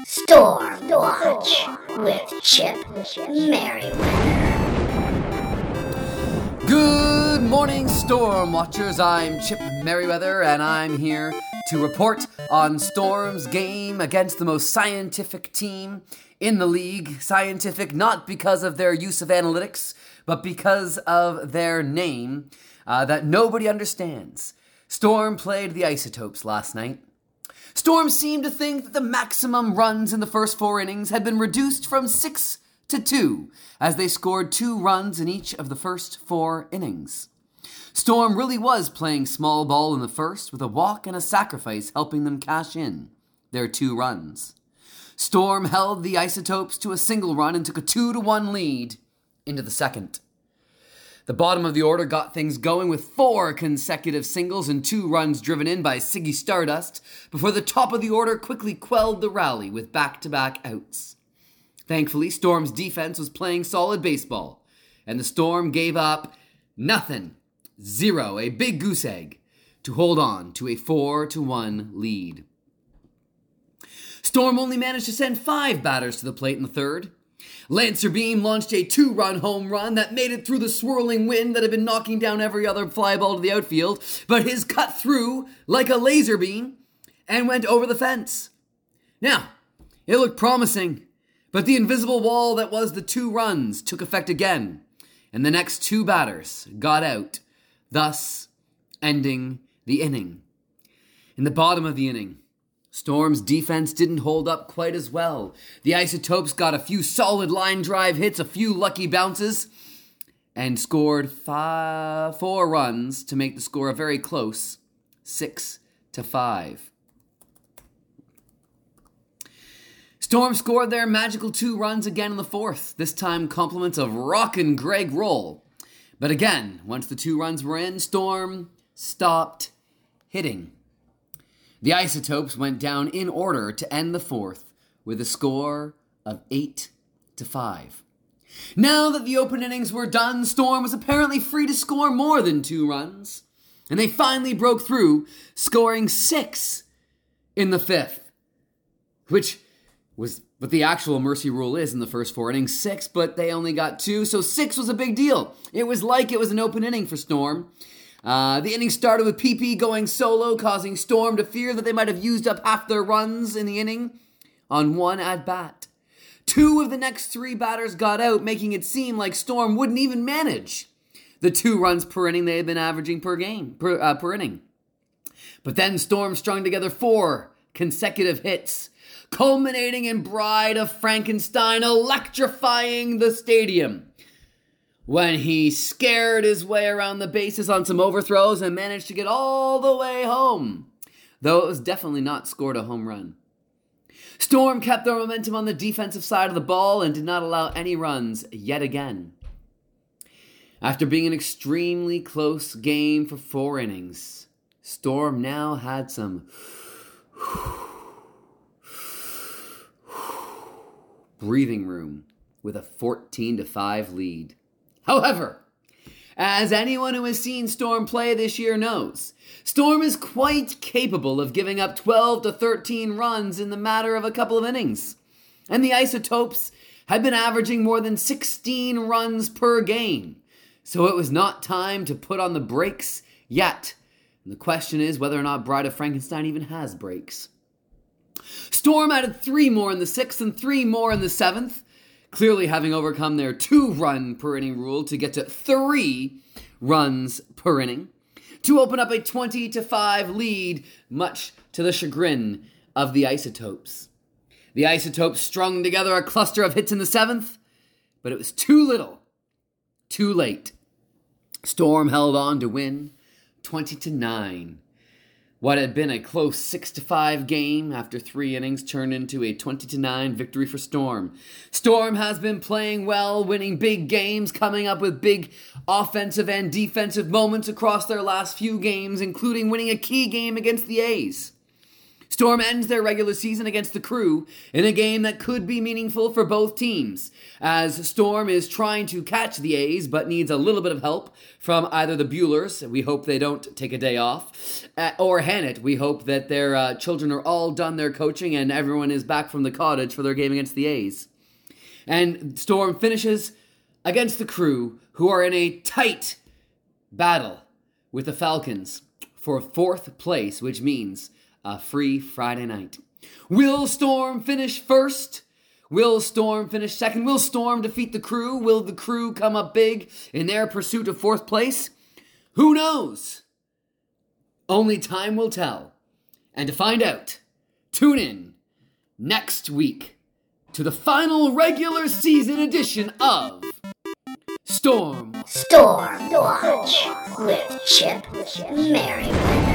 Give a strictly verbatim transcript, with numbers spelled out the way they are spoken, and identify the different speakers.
Speaker 1: Storm Watch with Chip Merriweather.
Speaker 2: Good morning, Storm Watchers. I'm Chip Merriweather, and I'm here to report on Storm's game against the most scientific team in the league. Scientific not because of their use of analytics, but because of their name uh, that nobody understands. Storm played the Isotopes last night. Storm seemed to think that the maximum runs in the first four innings had been reduced from six to two, as they scored two runs in each of the first four innings. Storm really was playing small ball in the first, with a walk and a sacrifice helping them cash in their two runs. Storm held the Isotopes to a single run and took a two to one lead into the second. The bottom of the order got things going with four consecutive singles and two runs driven in by Siggy Stardust before the top of the order quickly quelled the rally with back-to-back outs. Thankfully, Storm's defense was playing solid baseball, and the Storm gave up nothing, zero, a big goose egg, to hold on to a four to one lead. Storm only managed to send five batters to the plate in the third. Lancer Beam launched a two-run home run that made it through the swirling wind that had been knocking down every other fly ball to the outfield, but his cut through like a laser beam and went over the fence. Now, it looked promising, but the invisible wall that was the two runs took effect again, and the next two batters got out, thus ending the inning. In the bottom of the inning, Storm's defense didn't hold up quite as well. The Isotopes got a few solid line drive hits, a few lucky bounces, and scored five, four runs to make the score a very close six to five. Storm scored their magical two runs again in the fourth, this time compliments of rockin' Greg Roll. But again, once the two runs were in, Storm stopped hitting. The Isotopes went down in order to end the fourth with a score of eight to five. Now that the open innings were done, Storm was apparently free to score more than two runs, and they finally broke through, scoring six in the fifth, which was what the actual mercy rule is in the first four innings, six, but they only got two, so six was a big deal. It was like it was an open inning for Storm. Uh, the inning started with P P going solo, causing Storm to fear that they might have used up half their runs in the inning on one at-bat. Two of the next three batters got out, making it seem like Storm wouldn't even manage the two runs per inning they had been averaging per game, per, uh, per inning. But then Storm strung together four consecutive hits, culminating in Bride of Frankenstein electrifying the stadium when he scared his way around the bases on some overthrows and managed to get all the way home, though it was definitely not scored a home run. Storm kept their momentum on the defensive side of the ball and did not allow any runs yet again. After being an extremely close game for four innings, Storm now had some breathing room with a fourteen to five lead. However, as anyone who has seen Storm play this year knows, Storm is quite capable of giving up twelve to thirteen runs in the matter of a couple of innings. And the Isotopes had been averaging more than sixteen runs per game. So it was not time to put on the brakes yet. And the question is whether or not Bride of Frankenstein even has brakes. Storm added three more in the sixth and three more in the seventh, clearly having overcome their two-run per inning rule to get to three runs per inning, to open up a twenty to five lead, much to the chagrin of the Isotopes. The Isotopes strung together a cluster of hits in the seventh, but it was too little, too late. Storm held on to win twenty to nine. What had been a close six to five game after three innings turned into a twenty to nine victory for Storm. Storm has been playing well, winning big games, coming up with big offensive and defensive moments across their last few games, including winning a key game against the A's. Storm ends their regular season against the Crew in a game that could be meaningful for both teams, as Storm is trying to catch the A's but needs a little bit of help from either the Buellers, we hope they don't take a day off, uh, or Hannett. We hope that their uh, children are all done their coaching and everyone is back from the cottage for their game against the A's. And Storm finishes against the Crew, who are in a tight battle with the Falcons for fourth place, which means a free Friday night. Will Storm finish first? Will Storm finish second? Will Storm defeat the Crew? Will the Crew come up big in their pursuit of fourth place? Who knows? Only time will tell. And to find out, tune in next week to the final regular season edition of Storm
Speaker 1: Storm Watch with Chip Merriweather.